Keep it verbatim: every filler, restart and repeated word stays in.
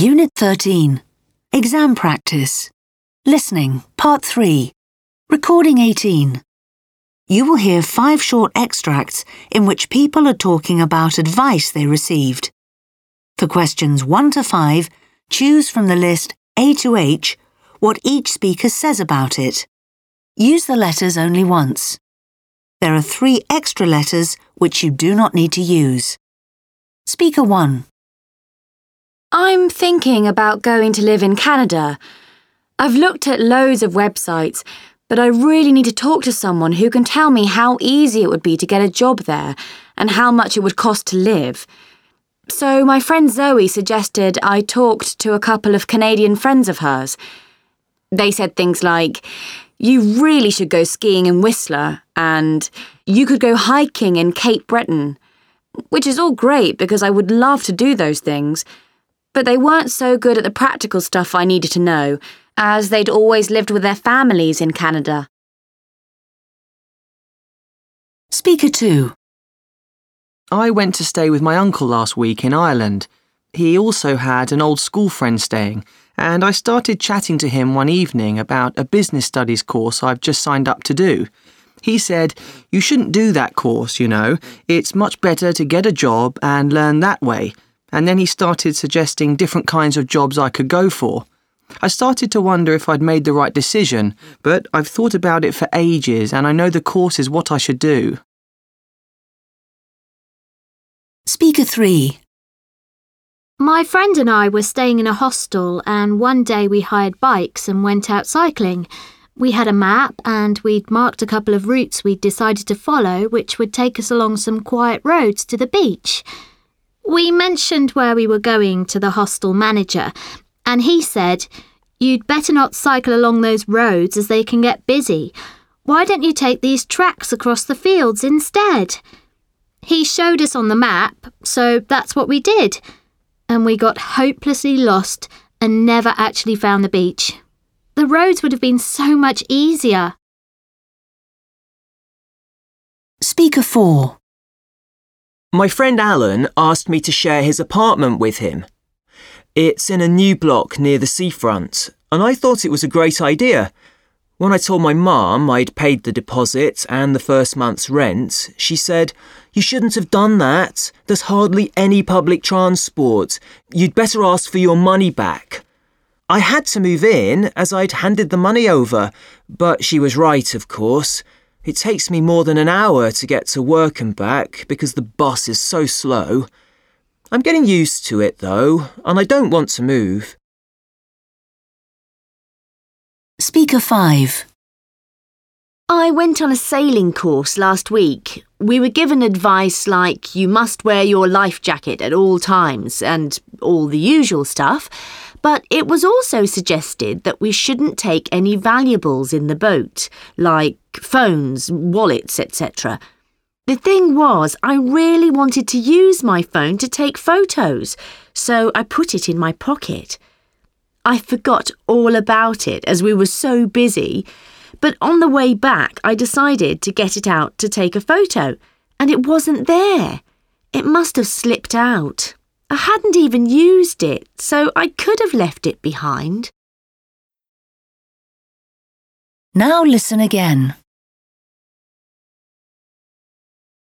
Unit thirteen. Exam Practice. Listening, Part three. Recording eighteen. You will hear five short extracts in which people are talking about advice they received. For questions one to five, choose from the list A to H what each speaker says about it. Use the letters only once. There are three extra letters which you do not need to use. Speaker one. I'm thinking about going to live in Canada. I've looked at loads of websites, but I really need to talk to someone who can tell me how easy it would be to get a job there and how much it would cost to live. So my friend Zoe suggested I talked to a couple of Canadian friends of hers. They said things like, you really should go skiing in Whistler and you could go hiking in Cape Breton, which is all great because I would love to do those things. But they weren't so good at the practical stuff I needed to know, as they'd always lived with their families in Canada. Speaker two. I went to stay with my uncle last week in Ireland. He also had an old school friend staying, and I started chatting to him one evening about a business studies course I've just signed up to do. He said, you shouldn't do that course, you know. It's much better to get a job and learn that way. And then he started suggesting different kinds of jobs I could go for. I started to wonder if I'd made the right decision, but I've thought about it for ages and I know the course is what I should do. Speaker three. My friend and I were staying in a hostel and one day we hired bikes and went out cycling. We had a map and we'd marked a couple of routes we'd decided to follow which would take us along some quiet roads to the beach. We mentioned where we were going to the hostel manager, and he said, you'd better not cycle along those roads as they can get busy. Why don't you take these tracks across the fields instead? He showed us on the map, so that's what we did. And we got hopelessly lost and never actually found the beach. The roads would have been so much easier. Speaker four. My friend Alan asked me to share his apartment with him. It's in a new block near the seafront, and I thought it was a great idea. When I told my mum I'd paid the deposit and the first month's rent, she said, you shouldn't have done that. There's hardly any public transport. You'd better ask for your money back. I had to move in as I'd handed the money over, but she was right, of course. It takes me more than an hour to get to work and back because the bus is so slow. I'm getting used to it, though, and I don't want to move. Speaker five. I went on a sailing course last week. We were given advice like you must wear your life jacket at all times and all the usual stuff, but it was also suggested that we shouldn't take any valuables in the boat, like phones, wallets, et cetera. The thing was, I really wanted to use my phone to take photos, so I put it in my pocket. I forgot all about it as we were so busy, but on the way back I decided to get it out to take a photo, and it wasn't there. It must have slipped out. I hadn't even used it, so I could have left it behind. Now listen again.